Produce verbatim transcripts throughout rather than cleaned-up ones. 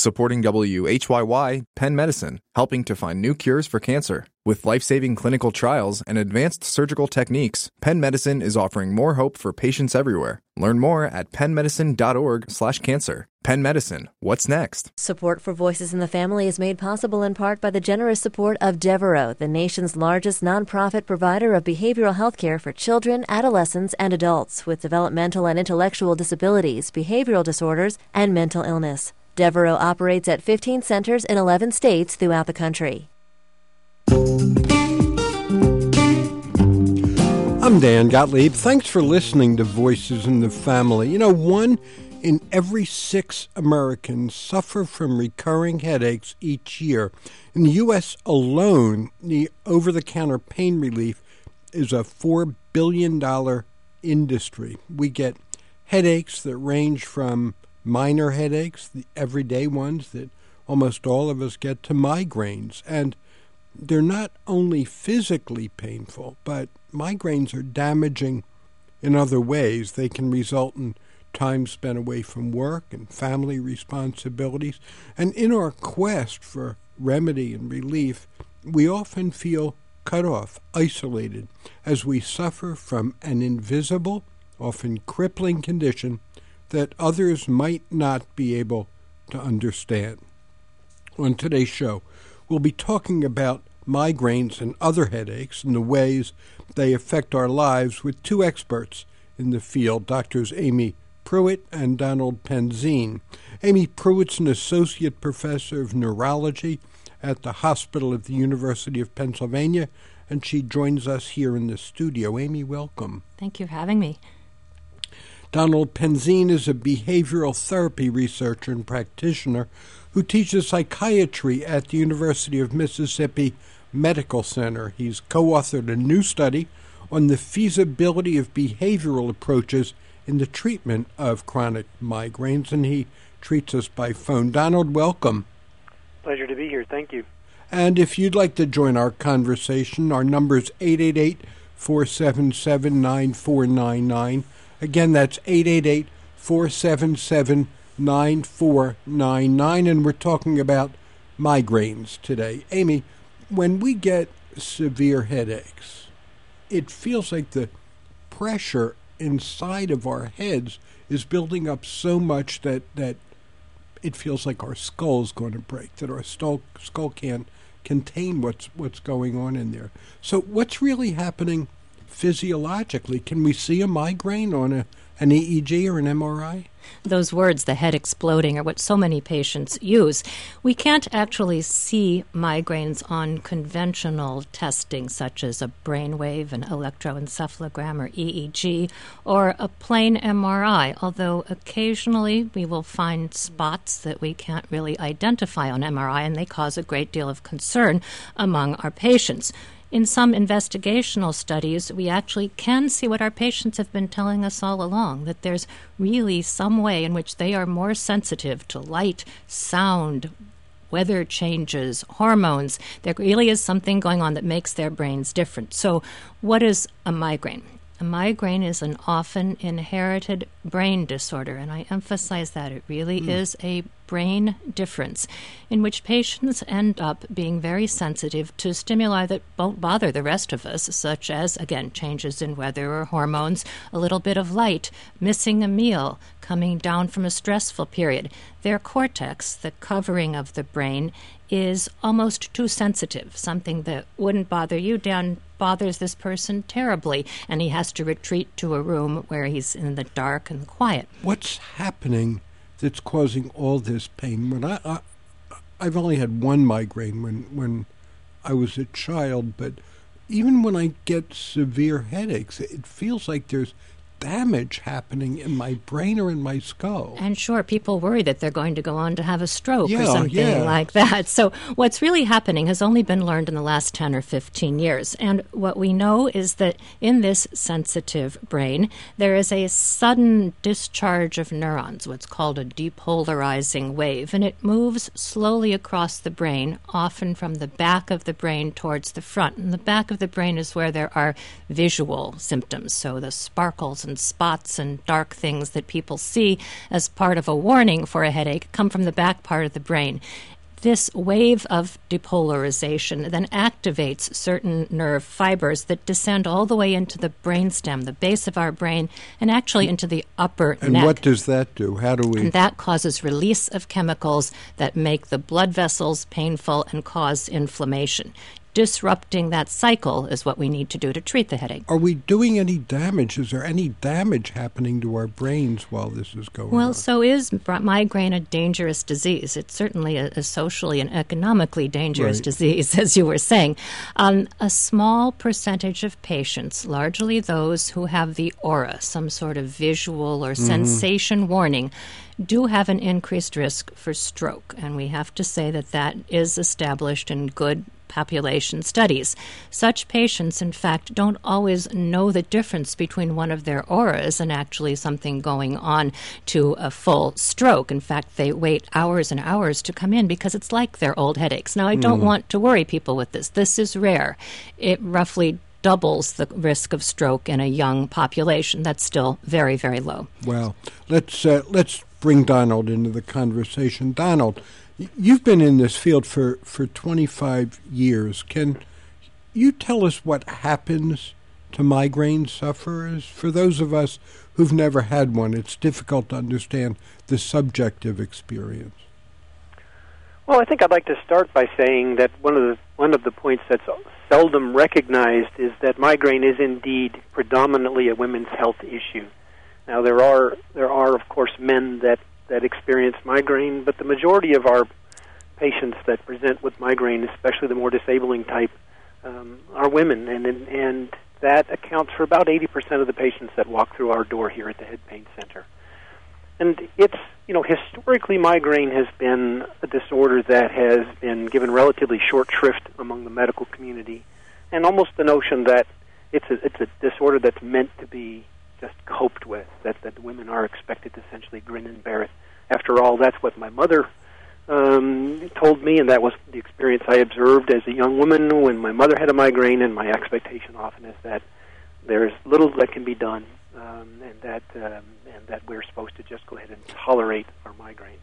Supporting W H Y Y, Penn Medicine, helping to find new cures for cancer. With life-saving clinical trials and advanced surgical techniques, Penn Medicine is offering more hope for patients everywhere. Learn more at pennmedicine.org slash cancer. Penn Medicine, what's next? Support for Voices in the Family is made possible in part by the generous support of Devereaux, the nation's largest nonprofit provider of behavioral health care for children, adolescents, and adults with developmental and intellectual disabilities, behavioral disorders, and mental illness. Devereaux operates at fifteen centers in eleven states throughout the country. I'm Dan Gottlieb. Thanks for listening to Voices in the Family. You know, one in every six Americans suffer from recurring headaches each year. In the U S alone, the over-the-counter pain relief is a four billion dollars industry. We get headaches that range from minor headaches, the everyday ones that almost all of us get, to migraines. And they're not only physically painful, but migraines are damaging in other ways. They can result in time spent away from work and family responsibilities. And in our quest for remedy and relief, we often feel cut off, isolated, as we suffer from an invisible, often crippling condition that others might not be able to understand. On today's show, we'll be talking about migraines and other headaches and the ways they affect our lives with two experts in the field, Doctors Amy Pruitt and Donald Penzine. Amy Pruitt's an associate professor of neurology at the Hospital of the University of Pennsylvania, and she joins us here in the studio. Amy, welcome. Thank you for having me. Donald Penzine is a behavioral therapy researcher and practitioner who teaches psychiatry at the University of Mississippi Medical Center. He's co-authored a new study on the feasibility of behavioral approaches in the treatment of chronic migraines, and he treats us by phone. Donald, welcome. Pleasure to be here. Thank you. And if you'd like to join our conversation, our number is eight eight eight, four seven seven, nine four nine nine. Again, that's eight eight eight, four seven seven, nine four nine nine, and we're talking about migraines today. Amy, when we get severe headaches, it feels like the pressure inside of our heads is building up so much that, that it feels like our skull's going to break, that our skull, skull can't contain what's what's going on in there. So what's really happening physiologically? Can we see a migraine on a an E E G or an M R I? Those words, the head exploding, are what so many patients use. We can't actually see migraines on conventional testing, such as a brainwave, an electroencephalogram, or E E G, or a plain M R I, although occasionally we will find spots that we can't really identify on M R I, and they cause a great deal of concern among our patients. In some investigational studies, we actually can see what our patients have been telling us all along, that there's really some way in which they are more sensitive to light, sound, weather changes, hormones. There really is something going on that makes their brains different. So what is a migraine? A migraine is an often inherited brain disorder, and I emphasize that it really mm. is a brain difference in which patients end up being very sensitive to stimuli that won't bother the rest of us, such as, again, changes in weather or hormones, a little bit of light, missing a meal, coming down from a stressful period. Their cortex, the covering of the brain, is almost too sensitive. Something that wouldn't bother you, Dan, bothers this person terribly, and he has to retreat to a room where he's in the dark and quiet. What's happening that's causing all this pain? When I, I I've only had one migraine when when I was a child, but even when I get severe headaches, it feels like there's damage happening in my brain or in my skull. And sure, people worry that they're going to go on to have a stroke yeah, or something yeah. like that. So what's really happening has only been learned in the last ten or fifteen years. And what we know is that in this sensitive brain, there is a sudden discharge of neurons, what's called a depolarizing wave, and it moves slowly across the brain, often from the back of the brain towards the front. And the back of the brain is where there are visual symptoms, so the sparkles and and spots and dark things that people see as part of a warning for a headache come from the back part of the brain. This wave of depolarization then activates certain nerve fibers that descend all the way into the brainstem, the base of our brain, and actually into the upper and neck. And what does that do? How do we... And that causes release of chemicals that make the blood vessels painful and cause inflammation. Disrupting that cycle is what we need to do to treat the headache. Are we doing any damage? Is there any damage happening to our brains while this is going well, on? Well, so is migraine a dangerous disease? It's certainly a, a socially and economically dangerous right. disease, as you were saying. Um, a small percentage of patients, largely those who have the aura, some sort of visual or mm-hmm. sensation warning, do have an increased risk for stroke. And we have to say that that is established in good population studies. Such patients, in fact, don't always know the difference between one of their auras and actually something going on to a full stroke. In fact, they wait hours and hours to come in because it's like their old headaches. Now, I don't mm. want to worry people with this. This is rare. It roughly doubles the risk of stroke in a young population. That's still very, very low. Well, let's uh, let's bring Donald into the conversation. Donald, you've been in this field for, for twenty-five years. Can you tell us what happens to migraine sufferers? For those of us who've never had one, it's difficult to understand the subjective experience. Well, I think I'd like to start by saying that one of the one of the points that's seldom recognized is that migraine is indeed predominantly a women's health issue. Now, there are there are of course men that that experience migraine, but the majority of our patients that present with migraine, especially the more disabling type, um, are women, and and that accounts for about eighty percent of the patients that walk through our door here at the Head Pain Center. And it's, you know, historically migraine has been a disorder that has been given relatively short shrift among the medical community, and almost the notion that it's a, it's a disorder that's meant to be just coped with, that, that women are expected to essentially grin and bear it. After all, that's what my mother um, told me, and that was the experience I observed as a young woman when my mother had a migraine, and my expectation often is that there's little that can be done, um, and that um, and that we're supposed to just go ahead and tolerate our migraines.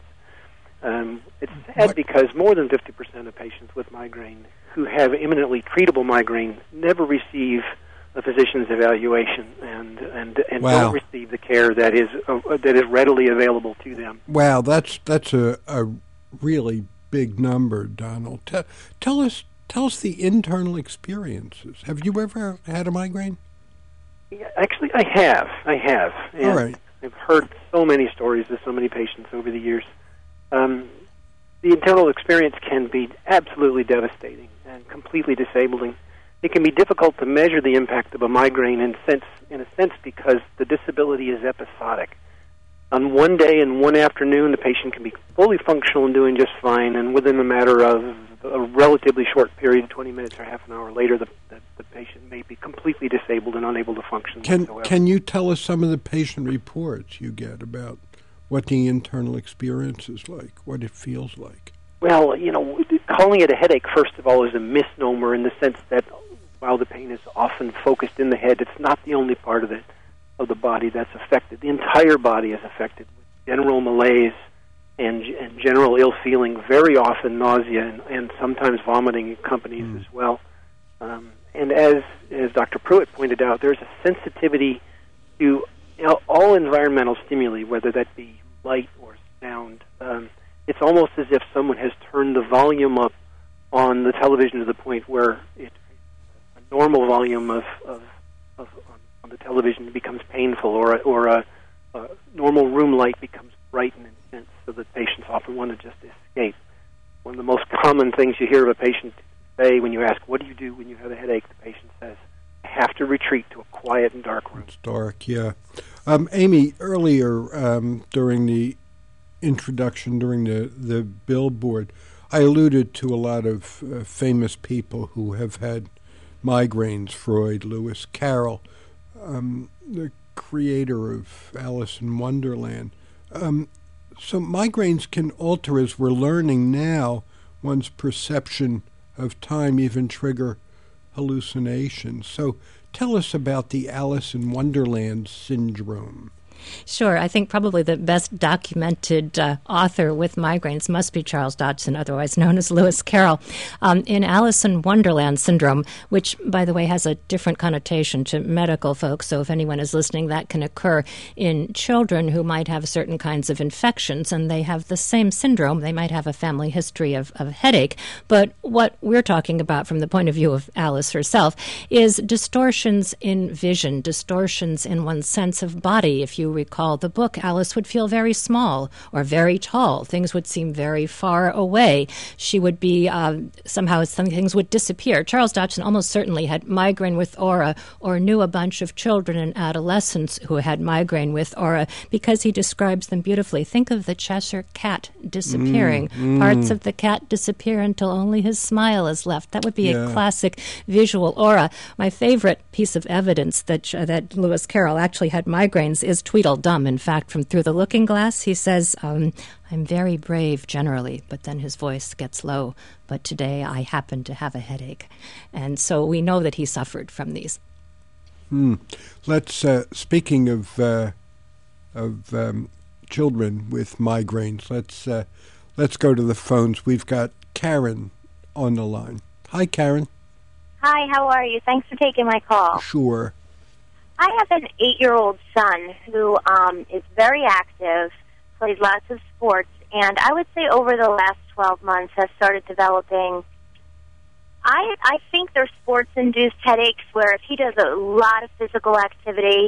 Um, it's sad what? because more than fifty percent of patients with migraine who have imminently treatable migraine never receive a physician's evaluation and and, and wow. don't receive the care that is uh, that is readily available to them. Wow, that's that's a, a really big number, Donald. T- tell us tell us the internal experiences. Have you ever had a migraine? Yeah, actually, I have. I have. And All right. I've heard so many stories of so many patients over the years. Um, the internal experience can be absolutely devastating and completely disabling. It can be difficult to measure the impact of a migraine in sense, in a sense, because the disability is episodic. On one day and one afternoon, the patient can be fully functional and doing just fine, and within a matter of a relatively short period, twenty minutes or half an hour later, the, the, the patient may be completely disabled and unable to function can, whatsoever. Can you tell us some of the patient reports you get about what the internal experience is like, what it feels like? Well, you know, calling it a headache, first of all, is a misnomer in the sense that while the pain is often focused in the head, it's not the only part of it, of the body that's affected. The entire body is affected with general malaise and, and general ill feeling, very often nausea and, and sometimes vomiting accompanies mm. as well. Um, and as as Doctor Pruitt pointed out, there's a sensitivity to you know, all environmental stimuli, whether that be light or sound. Um, it's almost as if someone has turned the volume up on the television to the point where it, a normal volume of, of, of on, on the television becomes painful, or a, or a, a normal room light becomes bright and intense, so that patients often want to just escape. One of the most common things you hear of a patient say when you ask, what do you do when you have a headache? The patient says, I have to retreat to a quiet and dark room. It's dark, yeah. Um, Amy, earlier um, during the introduction, during the, the billboard, I alluded to a lot of uh, famous people who have had migraines, Freud, Lewis Carroll, um, the creator of Alice in Wonderland. Um, so migraines can alter, as we're learning now, one's perception of time, even trigger hallucinations. So tell us about the Alice in Wonderland syndrome. Sure. I think probably the best documented uh, author with migraines must be Charles Dodgson, otherwise known as Lewis Carroll. Um, in Alice in Wonderland syndrome, which, by the way, has a different connotation to medical folks, so if anyone is listening, that can occur in children who might have certain kinds of infections, and they have the same syndrome. They might have a family history of, of headache. But what we're talking about from the point of view of Alice herself is distortions in vision, distortions in one's sense of body. If you recall the book, Alice would feel very small or very tall. Things would seem very far away. She would be, uh, somehow some things would disappear. Charles Dodgson almost certainly had migraine with aura, or knew a bunch of children and adolescents who had migraine with aura, because he describes them beautifully. Think of the Cheshire cat disappearing. Mm, mm. Parts of the cat disappear until only his smile is left. That would be yeah. a classic visual aura. My favorite piece of evidence that, uh, that Lewis Carroll actually had migraines is Tweedledum. In fact, from Through the Looking Glass, he says, um, I'm very brave generally, but then his voice gets low. But today I happen to have a headache. And so we know that he suffered from these. Hmm. Let's, uh, speaking of, uh, of um, children with migraines, let's, uh, let's go to the phones. We've got Karen on the line. Hi, Karen. Hi, how are you? Thanks for taking my call. Sure. I have an eight-year-old son who um, is very active, plays lots of sports, and I would say over the last twelve months has started developing, I, I think they're sports-induced headaches where if he does a lot of physical activity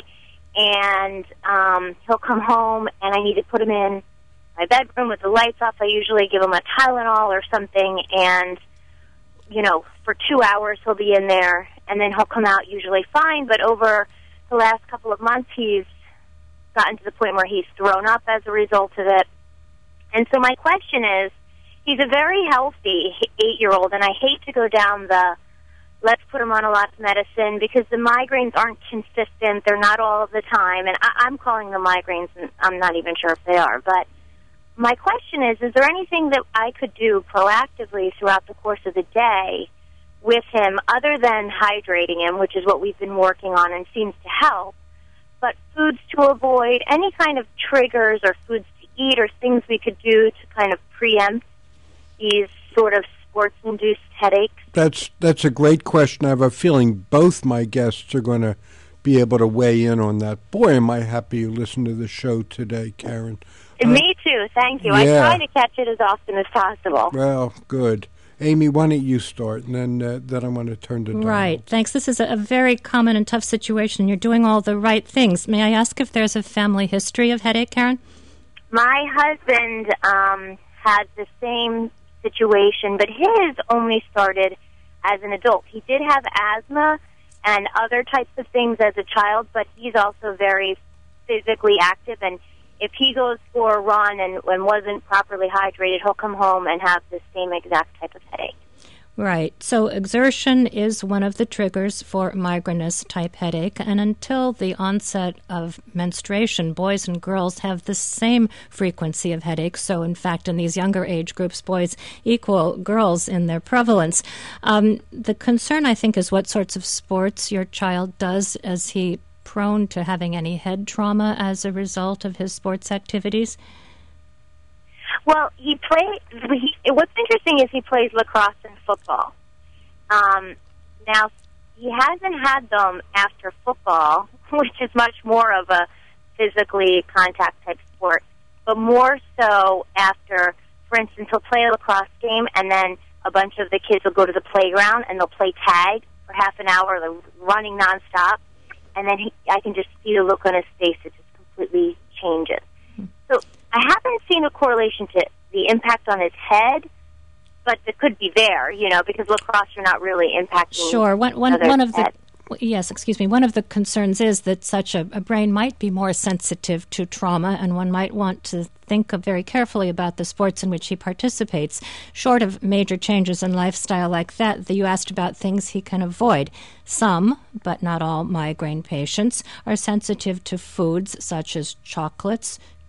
and um, he'll come home and I need to put him in my bedroom with the lights off, I usually give him a Tylenol or something, and, you know, for two hours he'll be in there, and then he'll come out usually fine, but over the last couple of months, he's gotten to the point where he's thrown up as a result of it. And so my question is, he's a very healthy eight-year-old, and I hate to go down the let's put him on a lot of medicine because the migraines aren't consistent. They're not all of the time, and I, I'm calling them migraines, and I'm not even sure if they are. But my question is, is there anything that I could do proactively throughout the course of the day with him other than hydrating him, which is what we've been working on and seems to help, but foods to avoid, any kind of triggers or foods to eat or things we could do to kind of preempt these sort of sports-induced headaches? That's that's a great question. I have a feeling both my guests are going to be able to weigh in on that. Boy, am I happy you listened to the show today, Karen. Uh, Me too, thank you. Yeah. I try to catch it as often as possible. Well, good. Amy, why don't you start, and then uh, then I want to turn to Donald. Right. Thanks. This is a, a very common and tough situation. You're doing all the right things. May I ask if there's a family history of headache, Karen? My husband um, had the same situation, but his only started as an adult. He did have asthma and other types of things as a child, but he's also very physically active, and if he goes for a run and, and wasn't properly hydrated, he'll come home and have the same exact type of headache. Right. So exertion is one of the triggers for migrainous type headache, and until the onset of menstruation, boys and girls have the same frequency of headache. So, in fact, in these younger age groups, boys equal girls in their prevalence. Um, the concern, I think, is what sorts of sports your child does. Is he prone to having any head trauma as a result of his sports activities? Well, he play. He, what's interesting is he plays lacrosse and football. Um, now, he hasn't had them after football, which is much more of a physically contact type sport, but more so after, for instance, he'll play a lacrosse game, and then a bunch of the kids will go to the playground and they'll play tag for half an hour, they're running nonstop, and then he, I can just see the look on his face; it just completely changes. So I haven't seen a correlation to the impact on his head, but it could be there, you know, because lacrosse you're not really impacting. Sure. One, one, one of head. the yes, excuse me. One of the concerns is that such a, a brain might be more sensitive to trauma, and one might want to think of very carefully about the sports in which he participates. Short of major changes in lifestyle like that, that you asked about things he can avoid. Some, but not all, migraine patients are sensitive to foods such as chocolates,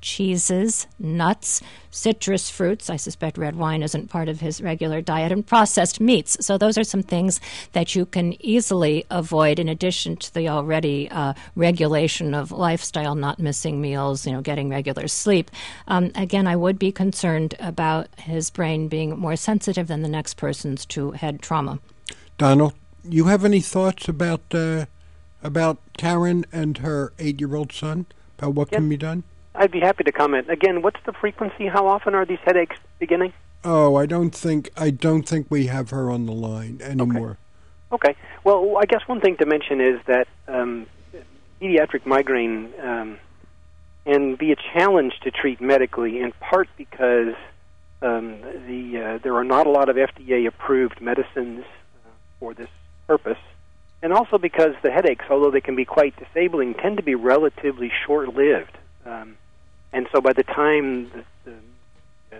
cheeses, nuts, citrus fruits. I suspect red wine isn't part of his regular diet, and processed meats. So those are some things that you can easily avoid in addition to the already uh, regulation of lifestyle, not missing meals, you know, getting regular sleep. Um, again, I would be concerned about his brain being more sensitive than the next person's to head trauma. Donald, you have any thoughts about uh, about Karen and her eight-year-old son, about what Yes. can be done? I'd be happy to comment. Again, what's the frequency? How often are these headaches beginning? Oh, I don't think I don't think we have her on the line anymore. Okay. Well, I guess one thing to mention is that um, pediatric migraine um, can be a challenge to treat medically, in part because um, the uh, there are not a lot of F D A-approved medicines uh, for this purpose, and also because the headaches, although they can be quite disabling, tend to be relatively short-lived. Um, and so by the time the, the, uh,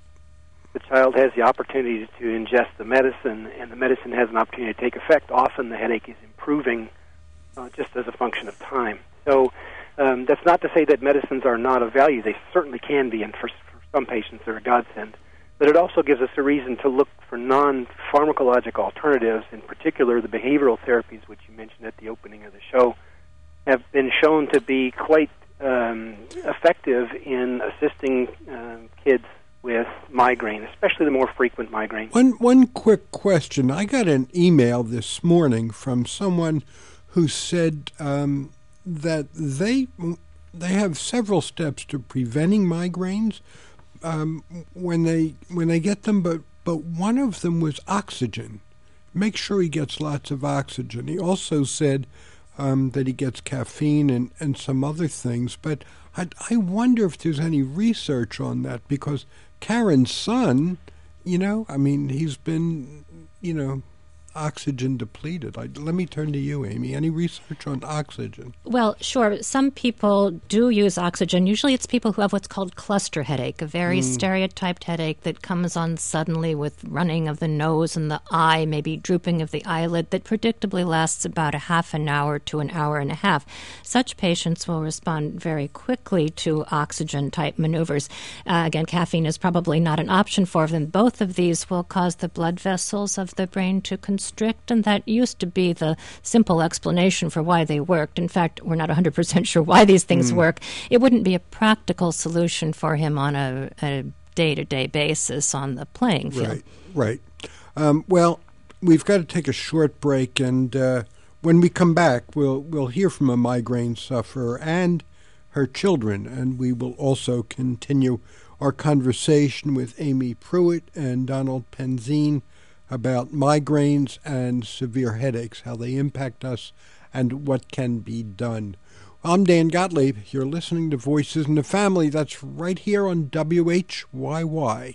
the child has the opportunity to ingest the medicine and the medicine has an opportunity to take effect, often the headache is improving uh, just as a function of time. So um, that's not to say that medicines are not of value. They certainly can be, and for, for some patients they're a godsend. But it also gives us a reason to look for non-pharmacologic alternatives, in particular the behavioral therapies, which you mentioned at the opening of the show, have been shown to be quite um, effective in assisting uh, kids with migraine, especially the more frequent migraine. One one quick question. I got an email this morning from someone who said um, that they they have several steps to preventing migraines um, when they when they get them, but but one of them was oxygen. Make sure he gets lots of oxygen. He also said um, that he gets caffeine and, and some other things, but I, I wonder if there's any research on that, because Karen's son, you know, I mean, he's been, you know, oxygen depleted. I, let me turn to you, Amy. Any research on oxygen? Well, sure. Some people do use oxygen. Usually it's people who have what's called cluster headache, a very mm. stereotyped headache that comes on suddenly with running of the nose and the eye, maybe drooping of the eyelid, that predictably lasts about a half an hour to an hour and a half. Such patients will respond very quickly to oxygen-type maneuvers. Uh, again, caffeine is probably not an option for them. Both of these will cause the blood vessels of the brain to constrict, and that used to be the simple explanation for why they worked. In fact, we're not one hundred percent sure why these things mm. work. It wouldn't be a practical solution for him on a, a day-to-day basis on the playing field. Right, right. Um, well, we've got to take a short break, and uh, when we come back, we'll we'll hear from a migraine sufferer and her children, and we will also continue our conversation with Amy Pruitt and Donald Penzine about migraines and severe headaches, how they impact us, and what can be done. I'm Dan Gottlieb. You're listening to Voices in the Family. That's right here on W H Y Y.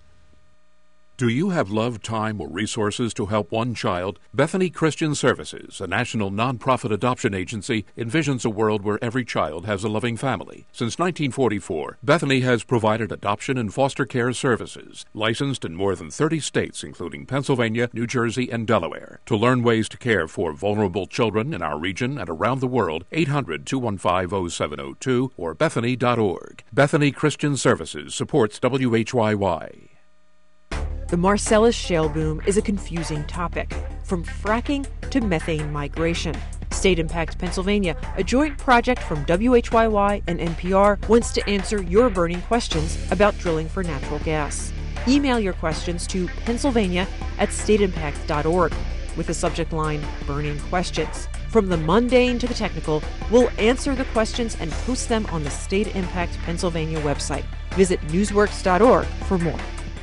Do you have love, time, or resources to help one child? Bethany Christian Services, a national nonprofit adoption agency, envisions a world where every child has a loving family. Since nineteen forty-four, Bethany has provided adoption and foster care services, licensed in more than thirty states, including Pennsylvania, New Jersey, and Delaware. To learn ways to care for vulnerable children in our region and around the world, eight hundred, two one five, oh seven oh two or bethany dot org. Bethany Christian Services supports W H Y Y. The Marcellus shale boom is a confusing topic, from fracking to methane migration. State Impact Pennsylvania, a joint project from W H Y Y and N P R, wants to answer your burning questions about drilling for natural gas. Email your questions to Pennsylvania at state impact dot org with the subject line, Burning Questions. From the mundane to the technical, we'll answer the questions and post them on the State Impact Pennsylvania website. Visit newsworks dot org for more.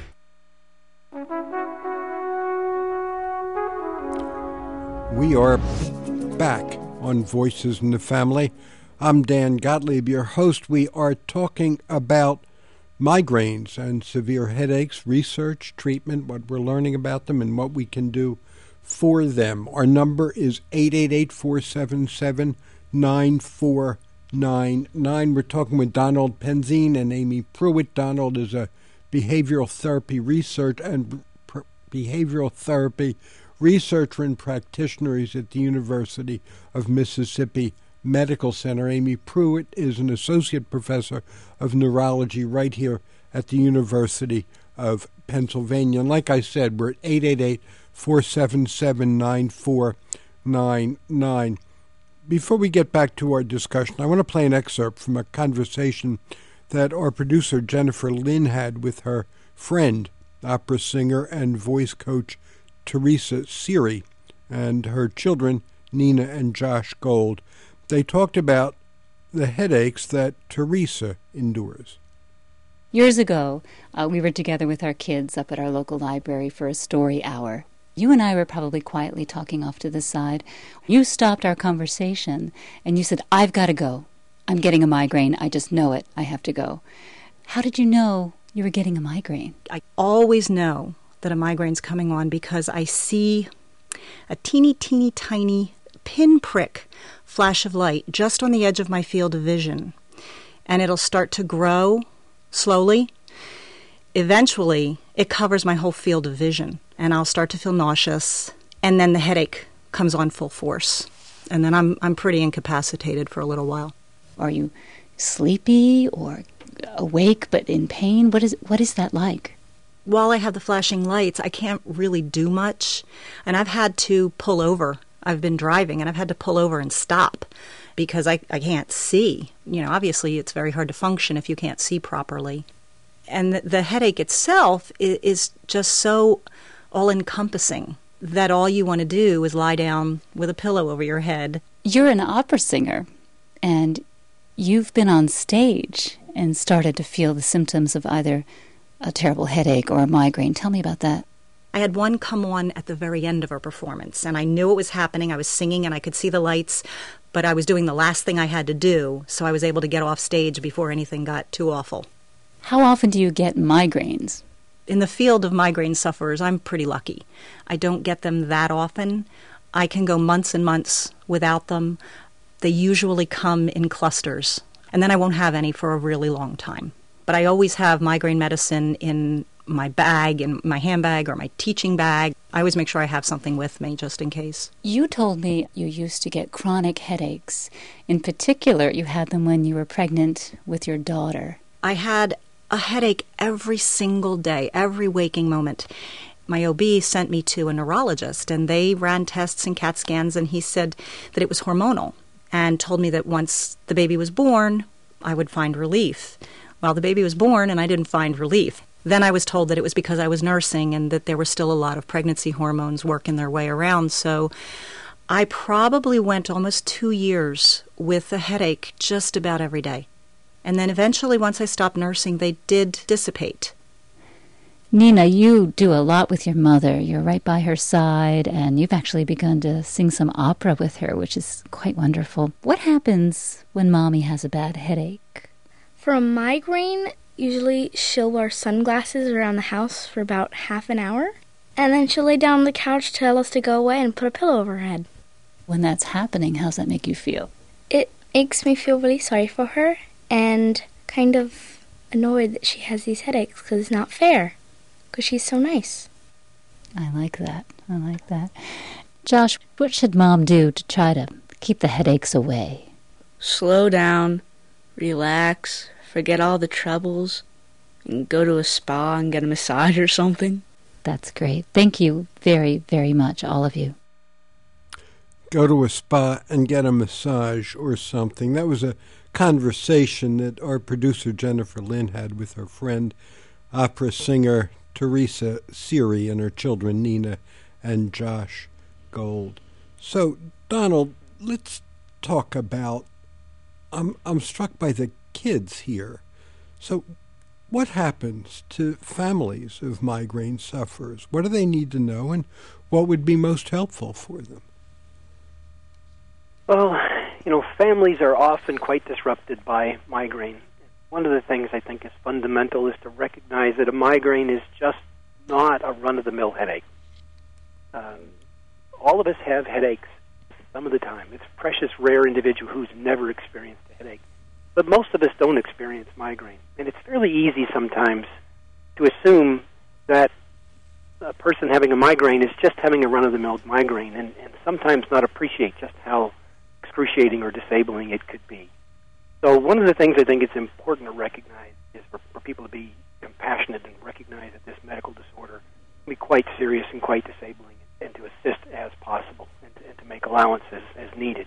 We are back on Voices in the Family. I'm Dan Gottlieb, your host. We are talking about migraines and severe headaches, research, treatment, what we're learning about them, and what we can do for them. Our number is eight eight eight, four seven seven, nine four nine nine. We're talking with Donald Penzine and Amy Pruitt. Donald is a behavioral therapy research and pr- behavioral therapy researcher and practitioner. He's at the University of Mississippi Medical Center. Amy Pruitt is an associate professor of neurology right here at the University of Pennsylvania. And like I said, we're at eight eight eight, four seven seven, nine four nine nine. Before we get back to our discussion, I want to play an excerpt from a conversation that our producer Jennifer Lynn had with her friend, opera singer and voice coach Teresa Siri, and her children, Nina and Josh Gold. They talked about the headaches that Teresa endures. Years ago, uh, we were together with our kids up at our local library for a story hour. You and I were probably quietly talking off to the side. You stopped our conversation, and you said, "I've got to go. I'm getting a migraine. I just know it. I have to go." How did you know you were getting a migraine? I always know that a migraine's coming on because I see a teeny, teeny, tiny pinprick flash of light just on the edge of my field of vision. And it'll start to grow slowly. Eventually, it covers my whole field of vision, and I'll start to feel nauseous, and then the headache comes on full force. And then I'm I'm pretty incapacitated for a little while. Are you sleepy or awake but in pain? What is what is that like? While I have the flashing lights, I can't really do much, and I've had to pull over. I've been driving, and I've had to pull over and stop because I, I can't see. You know, obviously it's very hard to function if you can't see properly. And the, the headache itself is, is just so all-encompassing that all you want to do is lie down with a pillow over your head. You're an opera singer, and you've been on stage and started to feel the symptoms of either a terrible headache or a migraine. Tell me about that. I had one come on at the very end of our performance, and I knew it was happening. I was singing, and I could see the lights, but I was doing the last thing I had to do, so I was able to get off stage before anything got too awful. How often do you get migraines? In the field of migraine sufferers, I'm pretty lucky. I don't get them that often. I can go months and months without them. They usually come in clusters, and then I won't have any for a really long time. But I always have migraine medicine in my bag, in my handbag or my teaching bag. I always make sure I have something with me just in case. You told me you used to get chronic headaches. In particular, you had them when you were pregnant with your daughter. I had a headache every single day, every waking moment. My O B sent me to a neurologist, and they ran tests and CAT scans, and he said that it was hormonal and told me that once the baby was born, I would find relief. Well, the baby was born, and I didn't find relief. Then I was told that it was because I was nursing and that there were still a lot of pregnancy hormones working their way around. So I probably went almost two years with a headache just about every day. And then eventually, once I stopped nursing, they did dissipate. Nina, you do a lot with your mother. You're right by her side, and you've actually begun to sing some opera with her, which is quite wonderful. What happens when Mommy has a bad headache? For a migraine, usually she'll wear sunglasses around the house for about half an hour, and then she'll lay down on the couch, tell us to go away, and put a pillow over her head. When that's happening, how does that make you feel? It makes me feel really sorry for her and kind of annoyed that she has these headaches because it's not fair, because she's so nice. I like that. I like that. Josh, what should Mom do to try to keep the headaches away? Slow down, relax, forget all the troubles, and go to a spa and get a massage or something. That's great. Thank you very, very much, all of you. Go to a spa and get a massage or something. That was a conversation that our producer Jennifer Lynn had with her friend, opera singer Teresa Siri, and her children Nina and Josh Gold. So, Donald, let's talk about, I'm, I'm struck by the kids here. So what happens to families of migraine sufferers? What do they need to know, and what would be most helpful for them? Well, you know, families are often quite disrupted by migraine. One of the things I think is fundamental is to recognize that a migraine is just not a run-of-the-mill headache. Um, all of us have headaches some of the time. It's a precious, rare individual who's never experienced a headache. But most of us don't experience migraine. And it's fairly easy sometimes to assume that a person having a migraine is just having a run-of-the-mill migraine, and, and sometimes not appreciate just how excruciating or disabling it could be. So one of the things I think it's important to recognize is for, for people to be compassionate and recognize that this medical disorder can be quite serious and quite disabling, and to assist as possible and to, and to make allowances as needed.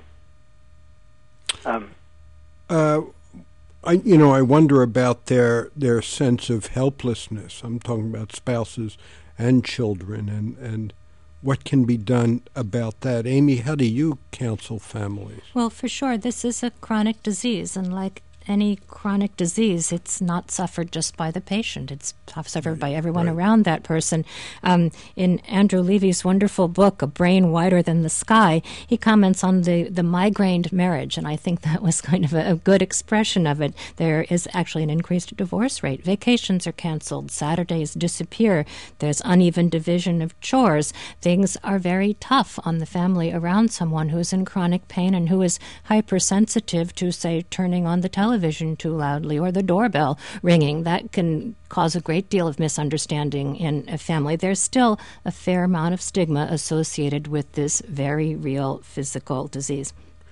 Um, uh, I, you know, I wonder about their their sense of helplessness. I'm talking about spouses and children, and, and what can be done about that. Amy, how do you counsel families? Well, for sure, this is a chronic disease, and like any chronic disease, it's not suffered just by the patient. It's suffered right, by everyone right. around that person. Um, in Andrew Levy's wonderful book, A Brain Wider Than the Sky, he comments on the, the migrained marriage, and I think that was kind of a, a good expression of it. There is actually an increased divorce rate. Vacations are canceled. Saturdays disappear. There's uneven division of chores. Things are very tough on the family around someone who is in chronic pain and who is hypersensitive to, say, turning on the television television too loudly or the doorbell ringing. That can cause a great deal of misunderstanding in a family. There's still a fair amount of stigma associated with this very real physical disease.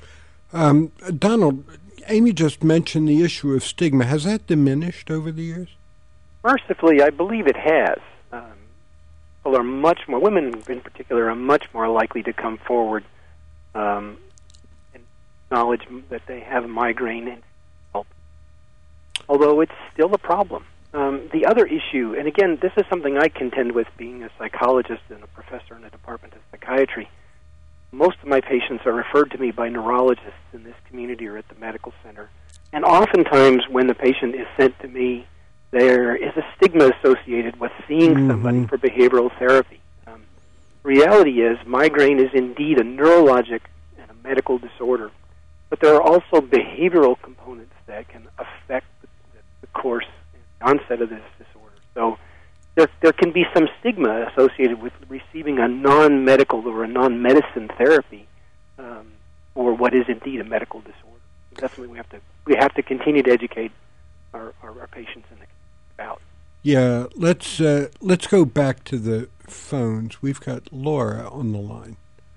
Um, Donald, Amy just mentioned the issue of stigma. Has that diminished over the years? Mercifully, I believe it has. Um, people are much more, women in particular, are much more likely to come forward um, and acknowledge that they have a migraine and help. Although it's still a problem. Um, the other issue, and again, this is something I contend with being a psychologist and a professor in the Department of Psychiatry. Most of my patients are referred to me by neurologists in this community or at the medical center. And oftentimes when the patient is sent to me, there is a stigma associated with seeing mm-hmm. somebody for behavioral therapy. Um, reality is migraine is indeed a neurologic and a medical disorder, but there are also behavioral components that can affect the, the course and onset of this disorder. So there, there can be some stigma associated with receiving a non-medical or a non-medicine therapy um, for what is indeed a medical disorder. That's something we have to we have to continue to educate our, our, our patients in the, about. Yeah, let's uh, let's go back to the phones. We've got Laura on the line.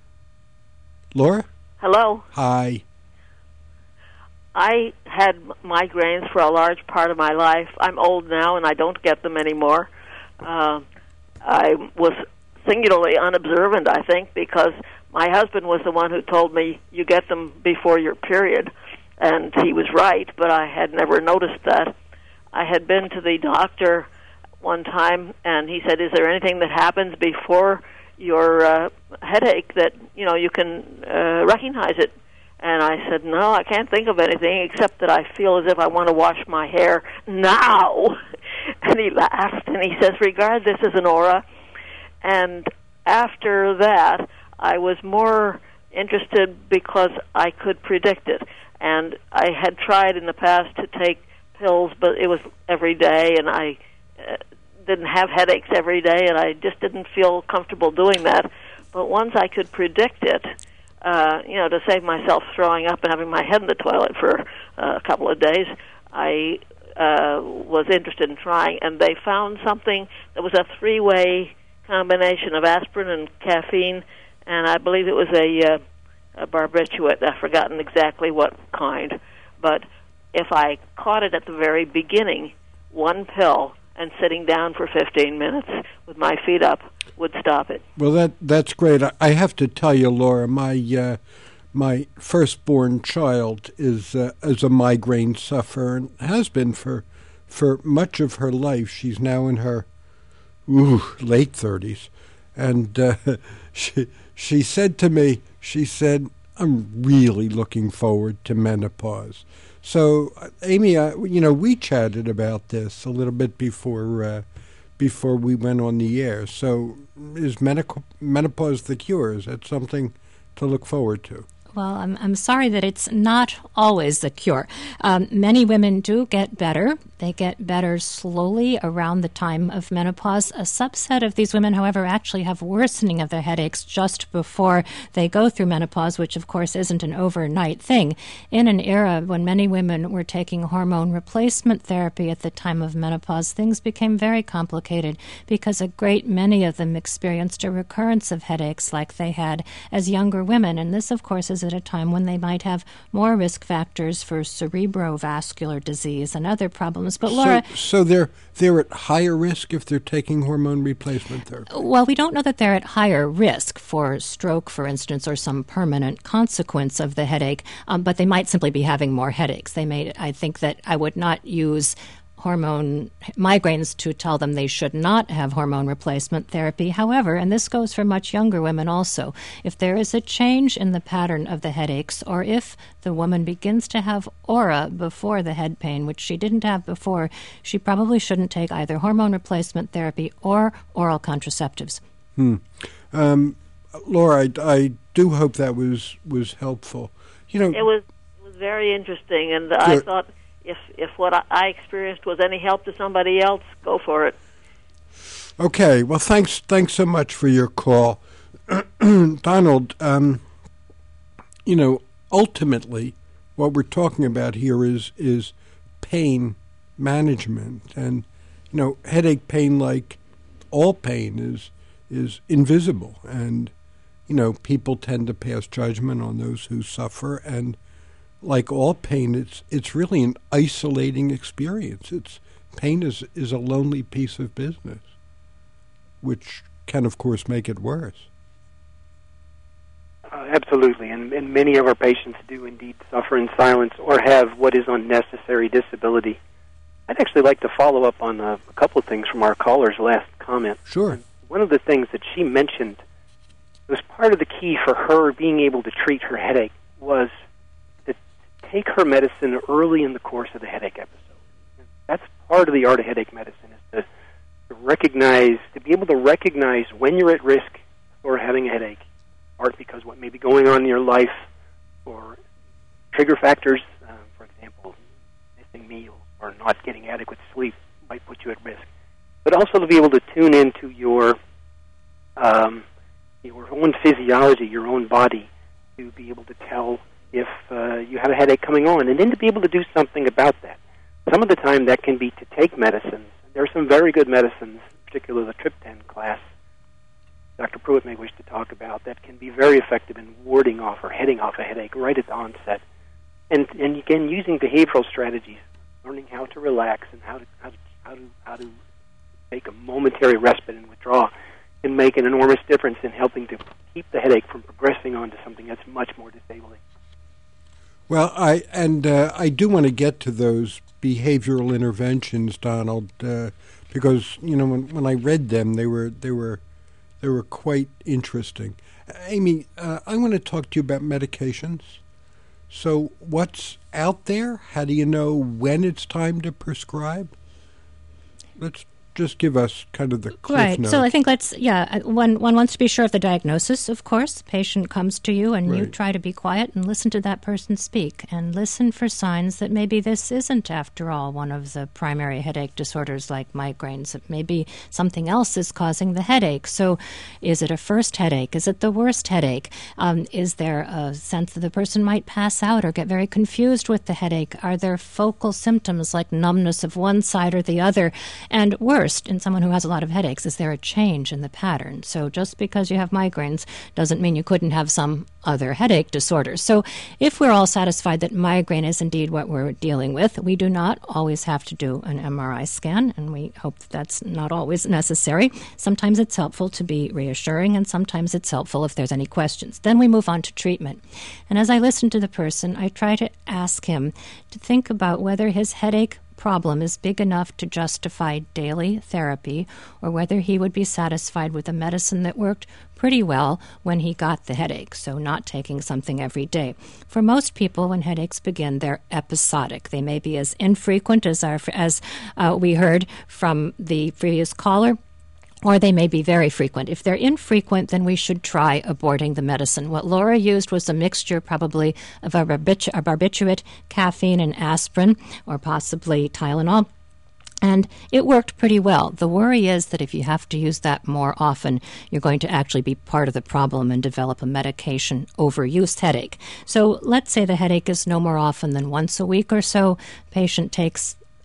Laura? Hello. Hi. I had migraines for a large part of my life. I'm old now, and I don't get them anymore. Uh, I was singularly unobservant, I think, because my husband was the one who told me, you get them before your period. And he was right, but I had never noticed that. I had been to the doctor one time, and he said, is there anything that happens before your uh, headache that, you know, you can uh, recognize it? And I said, no, I can't think of anything except that I feel as if I want to wash my hair now. And he laughed, and he says, regard this as an aura. And after that, I was more interested because I could predict it. And I had tried in the past to take pills, but it was every day, and I uh, didn't have headaches every day, and I just didn't feel comfortable doing that. But once I could predict it, uh, you know, to save myself throwing up and having my head in the toilet for uh, a couple of days, I uh, was interested in trying, and they found something that was a three-way combination of aspirin and caffeine, and I believe it was a, uh, a barbiturate. I've forgotten exactly what kind, but if I caught it at the very beginning, one pill and sitting down for fifteen minutes with my feet up would stop it. Well, that that's great. I, I have to tell you, Laura, my uh, my firstborn child is uh, is a migraine sufferer and has been for for much of her life. She's now in her ooh, late thirties, and uh, she she said to me, she said, "I'm really looking forward to menopause." So, Amy, uh, you know, we chatted about this a little bit before uh, before we went on the air. So, is menop- menopause the cure? Is that something to look forward to? Well, I'm I'm sorry that it's not always the cure. Um, many women do get better. They get better slowly around the time of menopause. A subset of these women, however, actually have worsening of their headaches just before they go through menopause, which, of course, isn't an overnight thing. In an era when many women were taking hormone replacement therapy at the time of menopause, things became very complicated because a great many of them experienced a recurrence of headaches like they had as younger women. And this, of course, is at a time when they might have more risk factors for cerebrovascular disease and other problems. But Laura, so, so they're they're at higher risk if they're taking hormone replacement therapy? Well, we don't know that they're at higher risk for stroke, for instance, or some permanent consequence of the headache, um, but they might simply be having more headaches. They may. I think that I would not use hormone migraines to tell them they should not have hormone replacement therapy. However, and this goes for much younger women also, if there is a change in the pattern of the headaches, or if the woman begins to have aura before the head pain, which she didn't have before, she probably shouldn't take either hormone replacement therapy or oral contraceptives. Hmm. Um, Laura, I, I do hope that was, was helpful. You know, it was it was very interesting, and I thought, If if what I experienced was any help to somebody else, go for it. Okay. Well, thanks thanks so much for your call, Donald. Um, you know, ultimately, what we're talking about here is is pain management, and you know, headache pain, like all pain, is is invisible, and you know, people tend to pass judgment on those who suffer, and like all pain, it's it's really an isolating experience. It's pain is, is a lonely piece of business, which can, of course, make it worse. Uh, absolutely, and, and many of our patients do indeed suffer in silence or have what is unnecessary disability. I'd actually like to follow up on a, a couple of things from our caller's last comment. Sure. And one of the things that she mentioned was part of the key for her being able to treat her headache was take her medicine early in the course of the headache episode. That's part of the art of headache medicine, is to, to recognize, to be able to recognize when you're at risk for having a headache, part because what may be going on in your life, or trigger factors, uh, for example, missing meals or not getting adequate sleep might put you at risk. But also to be able to tune into your um, your own physiology, your own body, to be able to tell if uh, you have a headache coming on, and then to be able to do something about that. Some of the time that can be to take medicines. There are some very good medicines, particularly the triptan class, Doctor Pruitt may wish to talk about, that can be very effective in warding off or heading off a headache right at the onset. And and again, using behavioral strategies, learning how to relax and how to how to how to, how to take a momentary respite and withdraw, can make an enormous difference in helping to keep the headache from progressing on to something that's much more disabling. Well, I and uh, I do want to get to those behavioral interventions, Donald, uh, because you know when, when I read them, they were they were they were quite interesting. Amy, uh, I want to talk to you about medications. So, what's out there? How do you know when it's time to prescribe? Let's just give us kind of the cliff Right. notes. So I think let's, yeah, one, one wants to be sure of the diagnosis, of course. The patient comes to you and Right. you try to be quiet and listen to that person speak and listen for signs that maybe this isn't, after all, one of the primary headache disorders like migraines. That maybe something else is causing the headache. So is it a first headache? Is it the worst headache? Um, is there a sense that the person might pass out or get very confused with the headache? Are there focal symptoms like numbness of one side or the other? And worse, in someone who has a lot of headaches, is there a change in the pattern? So just because you have migraines doesn't mean you couldn't have some other headache disorders. So if we're all satisfied that migraine is indeed what we're dealing with, we do not always have to do an M R I scan, and we hope that that's not always necessary. Sometimes it's helpful to be reassuring, and sometimes it's helpful if there's any questions. Then we move on to treatment. And as I listen to the person, I try to ask him to think about whether his headache problem is big enough to justify daily therapy, or whether he would be satisfied with a medicine that worked pretty well when he got the headache, so not taking something every day. For most people, when headaches begin, they're episodic. They may be as infrequent as our, as uh, we heard from the previous caller, or they may be very frequent. If they're infrequent, then we should try aborting the medicine. What Laura used was a mixture probably of a, barbitu- a barbiturate, caffeine, and aspirin, or possibly Tylenol. And it worked pretty well. The worry is that if you have to use that more often, you're going to actually be part of the problem and develop a medication overuse headache. So let's say the headache is no more often than once a week or so. Patient takes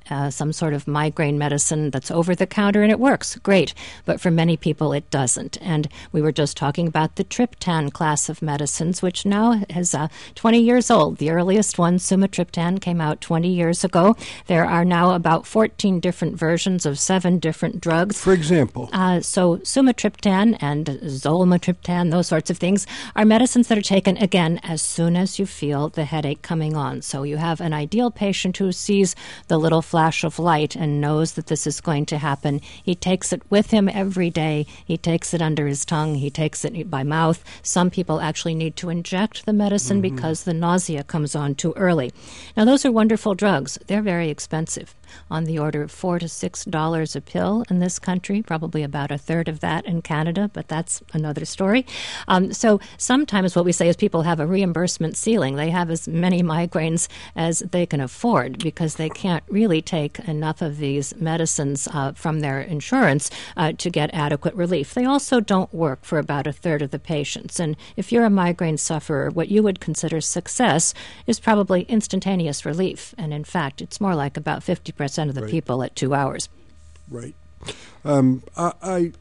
uh, some sort of migraine medicine that's over-the-counter, and it works great. But for many people, it doesn't. And we were just talking about the triptan class of medicines, which now is uh, twenty years old. The earliest one, sumatriptan, came out twenty years ago. There are now about fourteen different versions of seven different drugs. For example? Uh, so sumatriptan and zolmitriptan, those sorts of things, are medicines that are taken, again, as soon as you feel the headache coming on. So you have an ideal patient who sees the little flash of light and knows that this is going to happen. He takes it with him every day. He takes it under his tongue. He takes it by mouth. Some people actually need to inject the medicine mm-hmm. because the nausea comes on too early. Now, those are wonderful drugs. They're very expensive, on the order of four to six dollars a pill in this country, probably about a third of that in Canada, but that's another story. Um, so sometimes what we say is people have a reimbursement ceiling. They have as many migraines as they can afford because they can't really take enough of these medicines uh, from their insurance uh, to get adequate relief. They also don't work for about a third of the patients. And if you're a migraine sufferer, what you would consider success is probably instantaneous relief. And in fact, it's more like about fifty percent of the right. people at two hours. Right. Um, I, I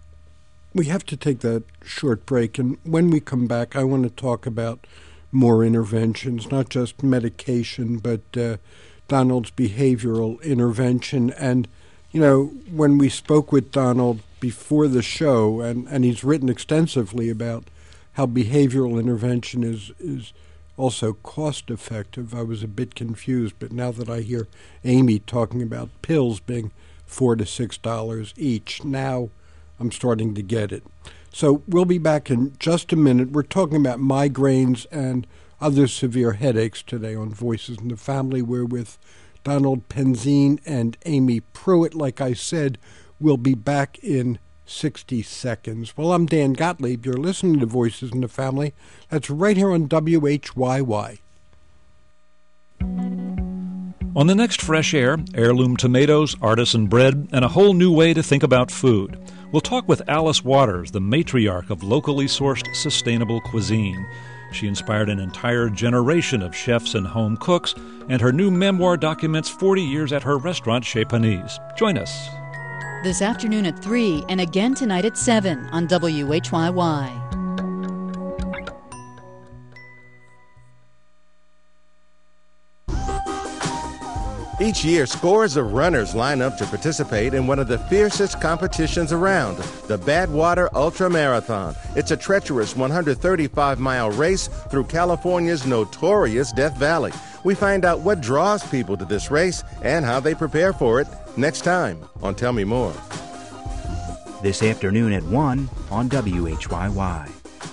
we have to take that short break, and when we come back, I want to talk about more interventions, not just medication, but uh, Donald's behavioral intervention. And, you know, when we spoke with Donald before the show, and, and he's written extensively about how behavioral intervention is is also cost-effective, I was a bit confused. But now that I hear Amy talking about pills being four to six dollars each, now I'm starting to get it. So we'll be back in just a minute. We're talking about migraines and other severe headaches today on Voices in the Family. We're with Donald Penzine and Amy Pruitt. Like I said, we'll be back in sixty seconds. Well, I'm Dan Gottlieb. You're listening to Voices in the Family. That's right here on W H Y Y. On the next Fresh Air, heirloom tomatoes, artisan bread, and a whole new way to think about food. We'll talk with Alice Waters, the matriarch of locally sourced sustainable cuisine. She inspired an entire generation of chefs and home cooks, and her new memoir documents forty years at her restaurant, Chez Panisse. Join us. This afternoon at three and again tonight at seven on W H Y Y. Each year, scores of runners line up to participate in one of the fiercest competitions around, the Badwater Ultra Marathon. It's a treacherous one hundred thirty-five mile race through California's notorious Death Valley. We find out what draws people to this race and how they prepare for it next time on Tell Me More. This afternoon at one on W H Y Y.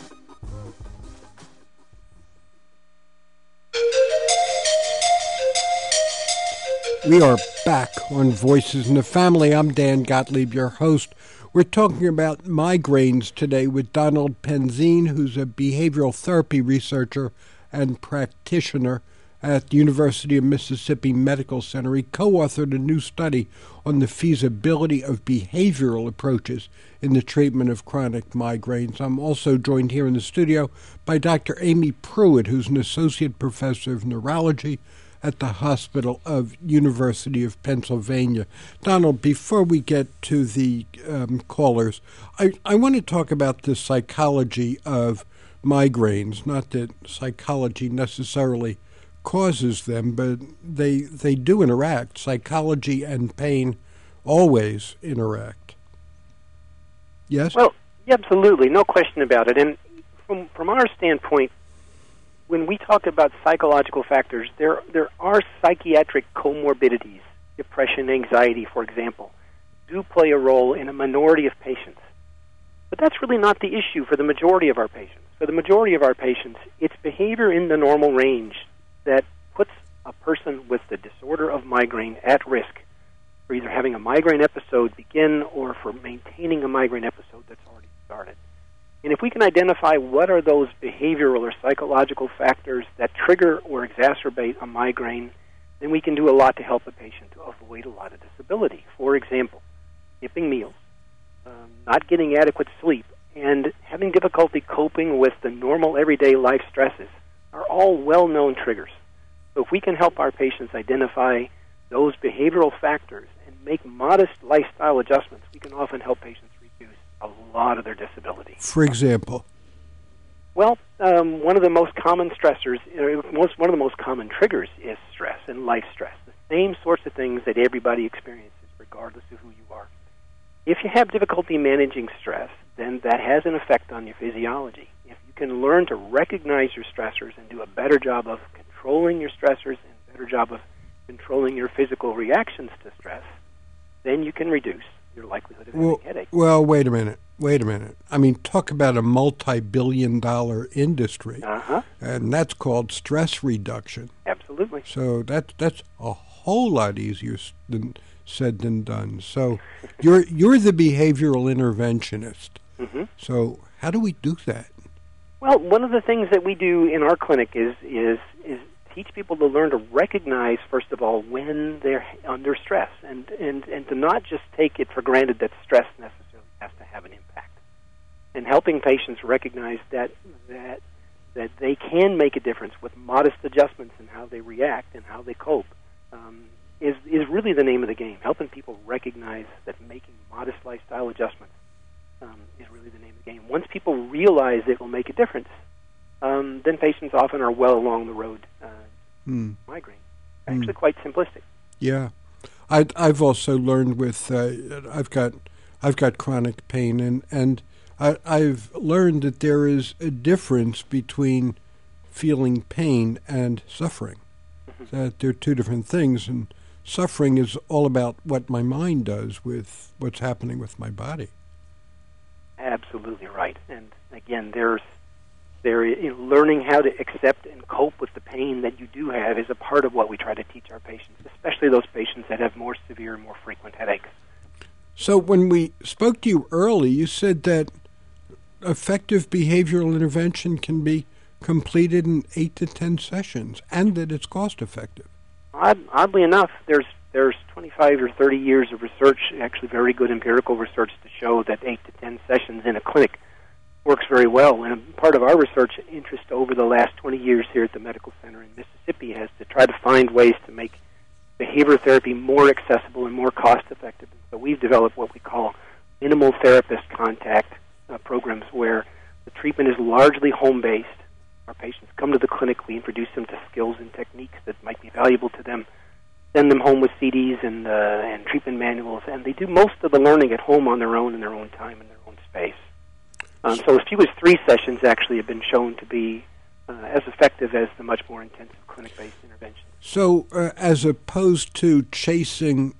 We are back on Voices in the Family. I'm Dan Gottlieb, your host. We're talking about migraines today with Donald Penzine, who's a behavioral therapy researcher and practitioner at the University of Mississippi Medical Center. He co-authored a new study on the feasibility of behavioral approaches in the treatment of chronic migraines. I'm also joined here in the studio by Doctor Amy Pruitt, who's an associate professor of neurology at the Hospital of University of Pennsylvania. Donald, before we get to the um, callers, I, I want to talk about the psychology of migraines. Not that psychology necessarily causes them, but they they do interact. Psychology and pain always interact. Yes? Well, yeah, absolutely, no question about it. And from from our standpoint, when we talk about psychological factors, there there are psychiatric comorbidities. Depression, anxiety, for example, do play a role in a minority of patients. But that's really not the issue for the majority of our patients. For the majority of our patients, it's behavior in the normal range that puts a person with the disorder of migraine at risk for either having a migraine episode begin or for maintaining a migraine episode that's already started. And if we can identify what are those behavioral or psychological factors that trigger or exacerbate a migraine, then we can do a lot to help a patient to avoid a lot of disability. For example, skipping meals, um, not getting adequate sleep, and having difficulty coping with the normal everyday life stresses are all well-known triggers. So if we can help our patients identify those behavioral factors and make modest lifestyle adjustments, we can often help patients reduce a lot of their disability. For example? Well, um, one of the most common stressors, uh, most, one of the most common triggers is stress and life stress. The same sorts of things that everybody experiences, regardless of who you are. If you have difficulty managing stress, then that has an effect on your physiology. If you can learn to recognize your stressors and do a better job of controlling your stressors and a better job of controlling your physical reactions to stress, then you can reduce your likelihood of having Well, headaches. well, wait a minute. Wait a minute. I mean, talk about a multi-billion dollar industry. Uh-huh. And that's called stress reduction. Absolutely. So that, that's a whole lot easier s- than said than done. So you're you're the behavioral interventionist. Mm-hmm. So how do we do that? Well, one of the things that we do in our clinic is is is teach people to learn to recognize, first of all, when they're under stress, and, and, and to not just take it for granted that stress necessarily has to have an impact. And helping patients recognize that that that they can make a difference with modest adjustments in how they react and how they cope um, is is really the name of the game. Helping people recognize that making modest lifestyle adjustments um, is really the name of the game. Once people realize it will make a difference, um, then patients often are well along the road uh, Hmm. migraine. Actually, quite simplistic. Yeah, I, I've also learned with uh, I've got I've got chronic pain, and and I, I've learned that there is a difference between feeling pain and suffering. Mm-hmm. That they're two different things, and suffering is all about what my mind does with what's happening with my body. Absolutely right. And again, there's there you know, learning how to accept and cope with the pain that you do have is a part of what we try to teach our patients, especially those patients that have more severe and more frequent headaches. So when we spoke to you early, you said that effective behavioral intervention can be completed in eight to ten sessions, and that it's cost effective. Odd, oddly enough, there's there's twenty-five or thirty years of research, actually very good empirical research, to show that eight to ten sessions in a clinic works very well. And part of our research interest over the last twenty years here at the Medical Center in Mississippi has to try to find ways to make behavior therapy more accessible and more cost-effective. So we've developed what we call minimal therapist contact uh, programs, where the treatment is largely home-based. Our patients come to the clinic, we introduce them to skills and techniques that might be valuable to them, send them home with C Ds and, uh, and treatment manuals, and they do most of the learning at home on their own in their own time and their own space. Um, so as few as three sessions actually have been shown to be uh, as effective as the much more intensive clinic-based interventions. So uh, as opposed to chasing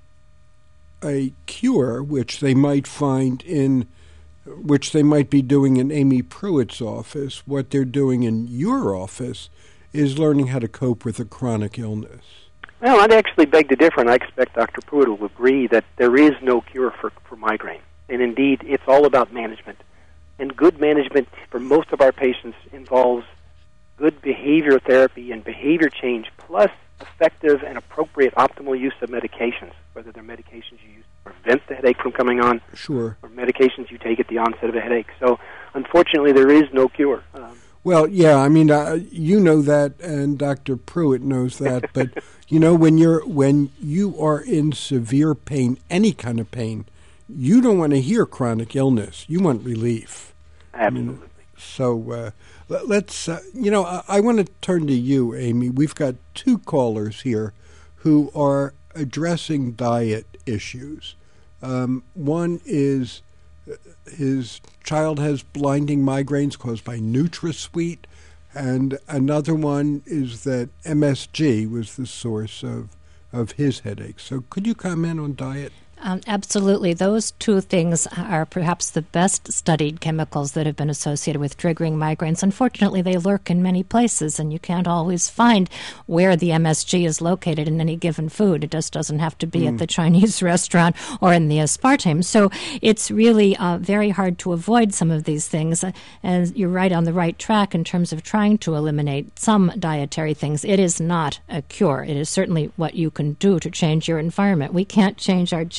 a cure, which they might find in, which they might be doing in Amy Pruitt's office, what they're doing in your office is learning how to cope with a chronic illness. Well, I'd actually beg to differ, and I expect Doctor Pruitt will agree that there is no cure for, for migraine. And indeed, it's all about management. And good management for most of our patients involves good behavior therapy and behavior change, plus effective and appropriate optimal use of medications, whether they're medications you use to prevent the headache from coming on, sure, or medications you take at the onset of a headache. So, unfortunately, there is no cure. Um, Well, yeah, I mean, uh, you know that, and Doctor Pruitt knows that. But you know, when you're when you are in severe pain, any kind of pain, you don't want to hear chronic illness. You want relief. Absolutely. I mean, so uh, let, let's, uh, you know, I, I want to turn to you, Amy. We've got two callers here who are addressing diet issues. Um, one is his child has blinding migraines caused by NutraSweet, and another one is that M S G was the source of, of his headaches. So could you comment on diet? Um, absolutely. Those two things are perhaps the best studied chemicals that have been associated with triggering migraines. Unfortunately, they lurk in many places, and you can't always find where the M S G is located in any given food. It just doesn't have to be mm. at the Chinese restaurant or in the aspartame. So it's really uh, very hard to avoid some of these things. And you're right on the right track in terms of trying to eliminate some dietary things. It is not a cure. It is certainly what you can do to change your environment. We can't change our genes.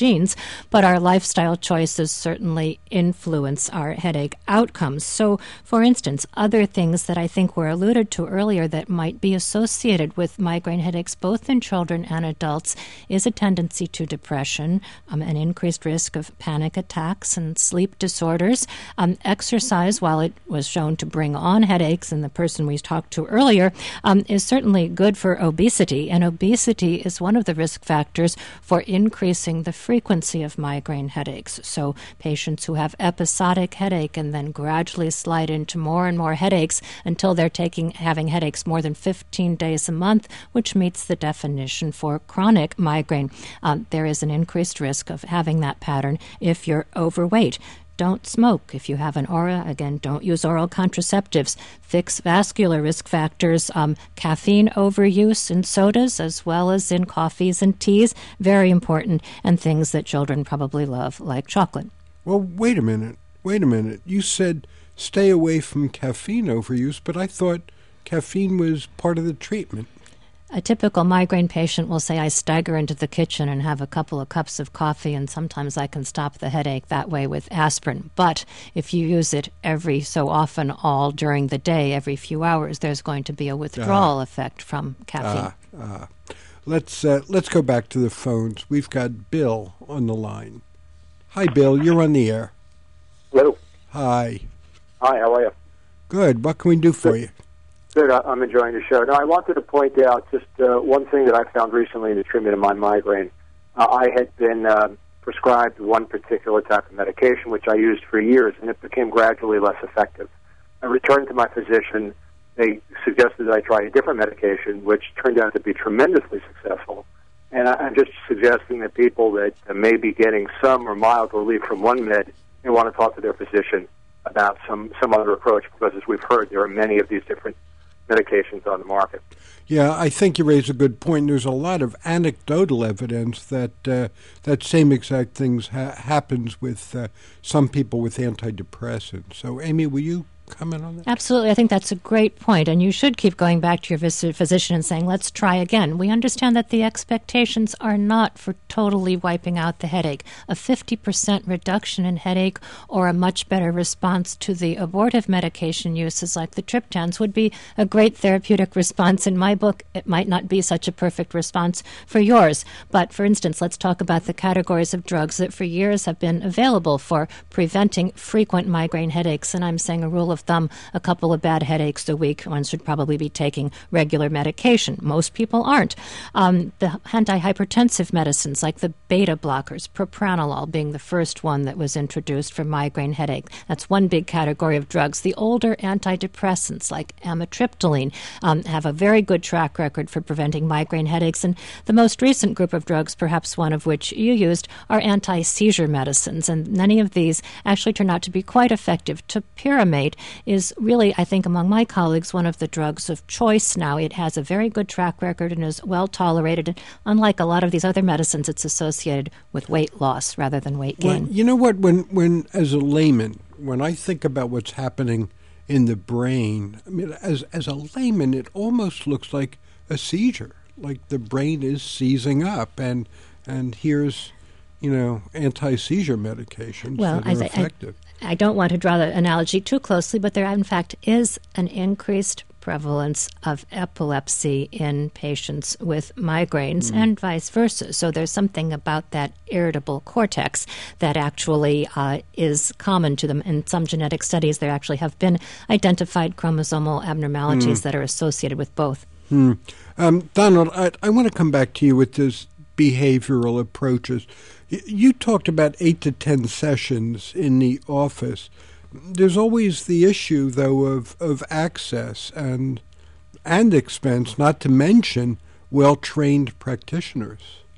genes, but our lifestyle choices certainly influence our headache outcomes. So, for instance, other things that I think were alluded to earlier that might be associated with migraine headaches, both in children and adults, is a tendency to depression, um, an increased risk of panic attacks and sleep disorders. Um, exercise, while it was shown to bring on headaches in the person we talked to earlier, um, is certainly good for obesity, and obesity is one of the risk factors for increasing the frequency of migraine headaches. So patients who have episodic headache and then gradually slide into more and more headaches until they're taking having headaches more than fifteen days a month, which meets the definition for chronic migraine. Um, there is an increased risk of having that pattern if you're overweight. Don't smoke. If you have an aura, again, don't use oral contraceptives. Fix vascular risk factors, um, caffeine overuse in sodas as well as in coffees and teas, very important, and things that children probably love, like chocolate. Well, wait a minute. Wait a minute. You said stay away from caffeine overuse, but I thought caffeine was part of the treatment. A typical migraine patient will say, I stagger into the kitchen and have a couple of cups of coffee, and sometimes I can stop the headache that way with aspirin. But if you use it every so often, all during the day, every few hours, there's going to be a withdrawal uh, effect from caffeine. Uh, uh. Let's, uh, let's go back to the phones. We've got Bill on the line. Hi, Bill. You're on the air. Hello. Hi. Hi, how are you? Good. What can we do for you? Good. I'm enjoying the show. Now, I wanted to point out just uh, one thing that I found recently in the treatment of my migraine. Uh, I had been uh, prescribed one particular type of medication, which I used for years, and it became gradually less effective. I returned to my physician. They suggested that I try a different medication, which turned out to be tremendously successful. And I, I'm just suggesting that people that uh, may be getting some or mild relief from one med may want to talk to their physician about some, some other approach, because as we've heard, there are many of these different medications on the market. Yeah, I think you raise a good point. There's a lot of anecdotal evidence that uh, that same exact things ha- happens with uh, some people with antidepressants. So, Amy, will you comment on that? Absolutely. I think that's a great point, and you should keep going back to your vis- physician and saying, let's try again. We understand that the expectations are not for totally wiping out the headache. A fifty percent reduction in headache or a much better response to the abortive medication uses like the triptans would be a great therapeutic response. In my book, it might not be such a perfect response for yours. But, for instance, let's talk about the categories of drugs that for years have been available for preventing frequent migraine headaches. And I'm saying a rule of thumb, a couple of bad headaches a week, one should probably be taking regular medication. Most people aren't. Um, the antihypertensive medicines like the beta blockers, propranolol being the first one that was introduced for migraine headache. That's one big category of drugs. The older antidepressants like amitriptyline um, have a very good track record for preventing migraine headaches. And the most recent group of drugs, perhaps one of which you used, are anti-seizure medicines. And many of these actually turn out to be quite effective. Topiramate is really, I think, among my colleagues, one of the drugs of choice now. It has a very good track record and is well tolerated. And unlike a lot of these other medicines, it's associated with weight loss rather than weight gain. Well, you know what? When, when, as a layman, when I think about what's happening in the brain, I mean, as as a layman, it almost looks like a seizure, like the brain is seizing up, and and here's, you know, anti-seizure medications well, that are I, effective. I, I don't want to draw the analogy too closely, but there, in fact, is an increased prevalence of epilepsy in patients with migraines mm. and vice versa. So there's something about that irritable cortex that actually uh, is common to them. In some genetic studies, there actually have been identified chromosomal abnormalities mm. that are associated with both. Hmm. Um, Donald, I, I want to come back to you with this behavioral approaches. Y- you talked about eight to ten sessions in the office. There's always the issue, though, of, of access and and expense, not to mention well-trained practitioners.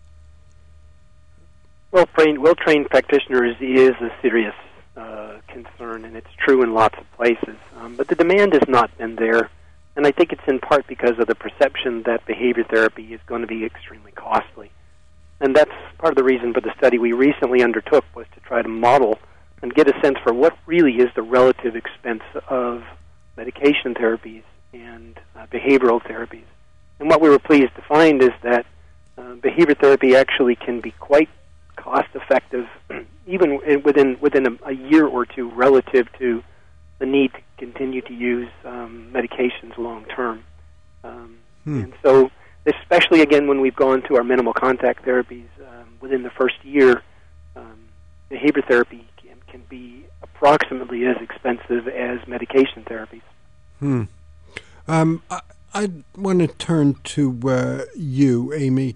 Well-trained, well-trained practitioners is a serious uh, concern, and it's true in lots of places. Um, but the demand has not been there, and I think it's in part because of the perception that behavior therapy is going to be extremely costly. And that's part of the reason for the study we recently undertook, was to try to model and get a sense for what really is the relative expense of medication therapies and uh, behavioral therapies. And what we were pleased to find is that uh, behavior therapy actually can be quite cost-effective, even within within a, a year or two, relative to the need to continue to use um, medications long-term. Um, Hmm. And so, especially, again, when we've gone to our minimal contact therapies, um, within the first year, um, behavior therapy can, can be approximately as expensive as medication therapies. Hmm. Um, I, I want to turn to uh, you, Amy.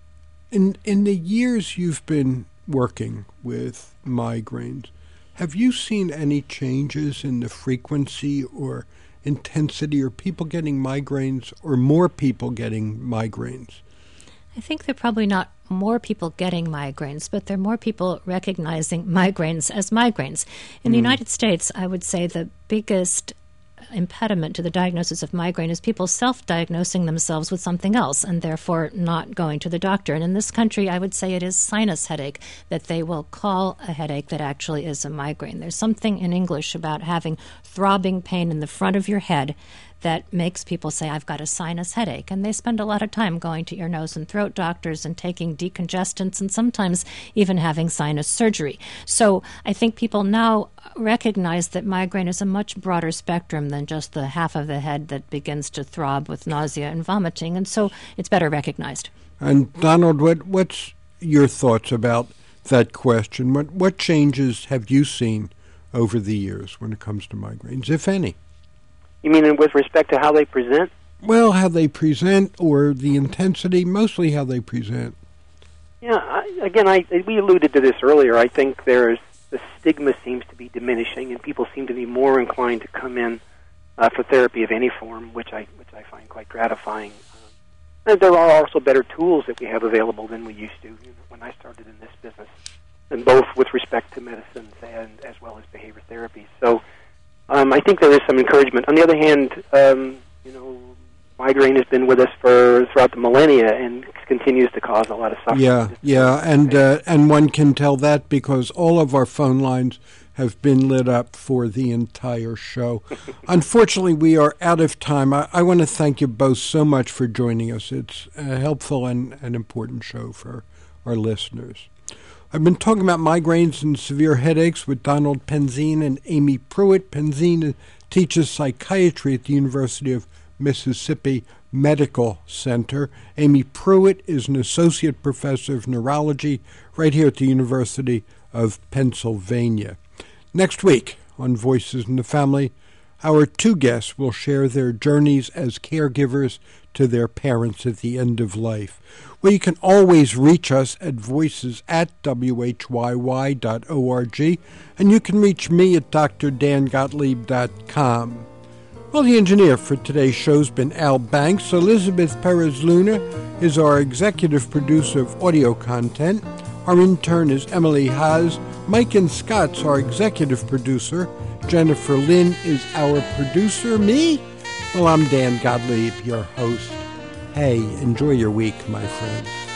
In in the years you've been working with migraines, have you seen any changes in the frequency or intensity, or people getting migraines, or more people getting migraines? I think there are probably not more people getting migraines, but there are more people recognizing migraines as migraines. In mm. the United States, I would say the biggest impediment to the diagnosis of migraine is people self-diagnosing themselves with something else and therefore not going to the doctor. And in this country, I would say it is sinus headache, that they will call a headache that actually is a migraine. There's something in English about having throbbing pain in the front of your head that makes people say, I've got a sinus headache. And they spend a lot of time going to ear, nose, and throat doctors and taking decongestants and sometimes even having sinus surgery. So I think people now recognize that migraine is a much broader spectrum than just the half of the head that begins to throb with nausea and vomiting. And so it's better recognized. And Donald, what, what's your thoughts about that question? What, what changes have you seen over the years when it comes to migraines, if any? You mean with respect to how they present? Well, how they present, or the intensity, mostly how they present. Yeah, I, again, I, we alluded to this earlier. I think there's the stigma seems to be diminishing, and people seem to be more inclined to come in uh, for therapy of any form, which I which I find quite gratifying. Uh, and there are also better tools that we have available than we used to, you know, when I started in this business, and both with respect to medicines and as well as behavior therapy. So. Um, I think there is some encouragement. On the other hand, um, you know, migraine has been with us for throughout the millennia and continues to cause a lot of suffering. Yeah, yeah, and uh, and one can tell that because all of our phone lines have been lit up for the entire show. Unfortunately, we are out of time. I, I want to thank you both so much for joining us. It's a helpful and an important show for our listeners. I've been talking about migraines and severe headaches with Donald Penzine and Amy Pruitt. Penzine teaches psychiatry at the University of Mississippi Medical Center. Amy Pruitt is an associate professor of neurology right here at the University of Pennsylvania. Next week on Voices in the Family, our two guests will share their journeys as caregivers to their parents at the end of life. Well, you can always reach us at voices at w h y y dot org, and you can reach me at d r dan gottlieb dot com. Well, the engineer for today's show's been Al Banks. Elizabeth Perez-Luna is our executive producer of audio content. Our intern is Emily Haas. Mike and Scott's our executive producer. Jennifer Lynn is our producer. Me? Well, I'm Dan Gottlieb, your host. Hey, enjoy your week, my friends.